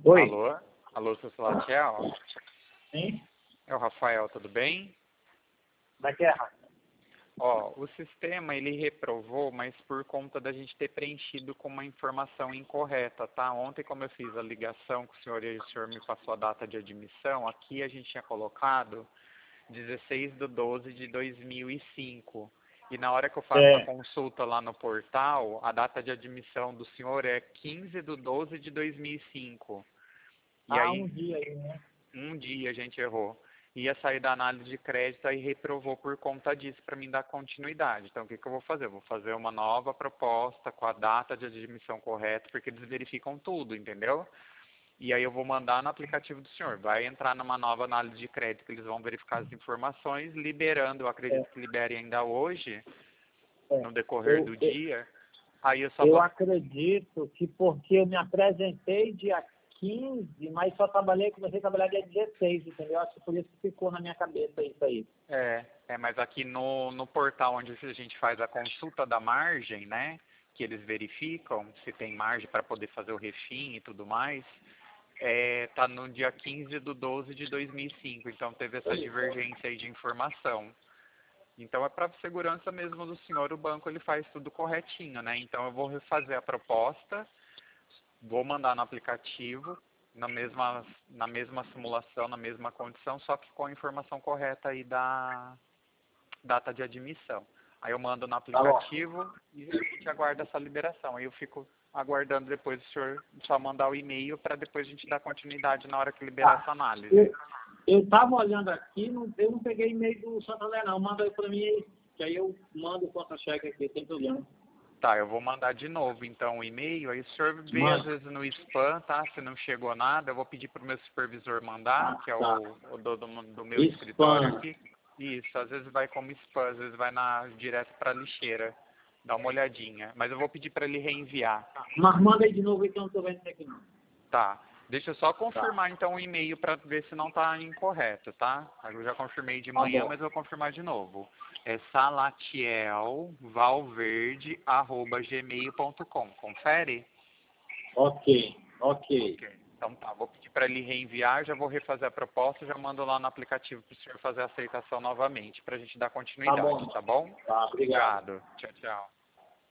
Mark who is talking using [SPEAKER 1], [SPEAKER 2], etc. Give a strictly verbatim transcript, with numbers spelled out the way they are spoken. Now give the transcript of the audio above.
[SPEAKER 1] Oi.
[SPEAKER 2] Alô? Alô, seu Salatiel?
[SPEAKER 1] Sim?
[SPEAKER 2] É o Rafael, tudo bem?
[SPEAKER 1] Da guerra.
[SPEAKER 2] Ó, o sistema ele reprovou, mas por conta da gente ter preenchido com uma informação incorreta, tá? Ontem, como eu fiz a ligação com o senhor e o senhor me passou a data de admissão, aqui a gente tinha colocado dezesseis de doze de dois mil e cinco. E na hora que eu faço a
[SPEAKER 1] É.
[SPEAKER 2] consulta lá no portal, a data de admissão do senhor é quinze de doze de dois mil e cinco. E
[SPEAKER 1] Há
[SPEAKER 2] aí,
[SPEAKER 1] um dia aí, né?
[SPEAKER 2] um dia a gente errou. Ia sair da análise de crédito e reprovou por conta disso para mim dar continuidade. Então o que, que eu vou fazer? Eu vou fazer uma nova proposta com a data de admissão correta, porque eles verificam tudo, entendeu? E aí eu vou mandar no aplicativo do senhor. Vai entrar numa nova análise de crédito que eles vão verificar as informações, liberando, eu acredito
[SPEAKER 1] É,
[SPEAKER 2] que libere ainda hoje,
[SPEAKER 1] é.
[SPEAKER 2] no decorrer
[SPEAKER 1] Eu,
[SPEAKER 2] do
[SPEAKER 1] eu,
[SPEAKER 2] dia. Aí eu só
[SPEAKER 1] eu
[SPEAKER 2] vou...
[SPEAKER 1] acredito que porque eu me apresentei dia quinze, mas só trabalhei, comecei a trabalhar dia dezesseis, entendeu? Acho que por isso que ficou na minha cabeça isso aí.
[SPEAKER 2] É, é, mas aqui no, no portal onde a gente faz a consulta da margem, né, que eles verificam se tem margem para poder fazer o refim e tudo mais, é, tá no dia quinze de doze de dois mil e cinco, então teve essa divergência aí de informação. Então é para segurança mesmo do senhor, o banco ele faz tudo corretinho, né? Então eu vou refazer a proposta, vou mandar no aplicativo, na mesma, na mesma simulação, na mesma condição, só que com a informação correta aí da data de admissão. Aí eu mando no
[SPEAKER 1] Tá bom.
[SPEAKER 2] aplicativo e a gente aguarda essa liberação. Aí eu fico aguardando depois o senhor só mandar o e-mail para depois a gente dar continuidade na hora que liberar
[SPEAKER 1] Tá.
[SPEAKER 2] essa análise.
[SPEAKER 1] Eu, eu tava olhando aqui, não, eu não peguei e-mail do Santander não. Manda aí pra mim aí, que aí eu mando o conta-cheque aqui, sem problema.
[SPEAKER 2] Tá, eu vou mandar de novo então o e-mail, aí o senhor vê às
[SPEAKER 1] Manda.
[SPEAKER 2] vezes no spam, tá? Se não chegou nada, eu vou pedir pro meu supervisor mandar, que é
[SPEAKER 1] Tá.
[SPEAKER 2] o, o do, do do meu escritório
[SPEAKER 1] Spam.
[SPEAKER 2] aqui. Isso, às vezes vai como spam, às vezes vai na, direto pra lixeira. Dá uma olhadinha. Mas eu vou pedir para ele reenviar.
[SPEAKER 1] Mas manda aí de novo aí que eu não tô vendo isso aqui não.
[SPEAKER 2] Tá. Deixa eu só
[SPEAKER 1] Tá.
[SPEAKER 2] confirmar então o e-mail para ver se não está incorreto, tá? Eu já confirmei de
[SPEAKER 1] Tá
[SPEAKER 2] manhã,
[SPEAKER 1] bom.
[SPEAKER 2] mas eu vou confirmar de novo. É salatielvalverde arroba gmail ponto com. Confere?
[SPEAKER 1] Ok. Ok.
[SPEAKER 2] Ok. Então tá, vou pedir para ele reenviar, já vou refazer a proposta, já mando lá no aplicativo para o senhor fazer a aceitação novamente, para a gente dar
[SPEAKER 1] Tá
[SPEAKER 2] continuidade,
[SPEAKER 1] bom.
[SPEAKER 2] tá bom?
[SPEAKER 1] Tá, obrigado.
[SPEAKER 2] Obrigado. Tchau, tchau.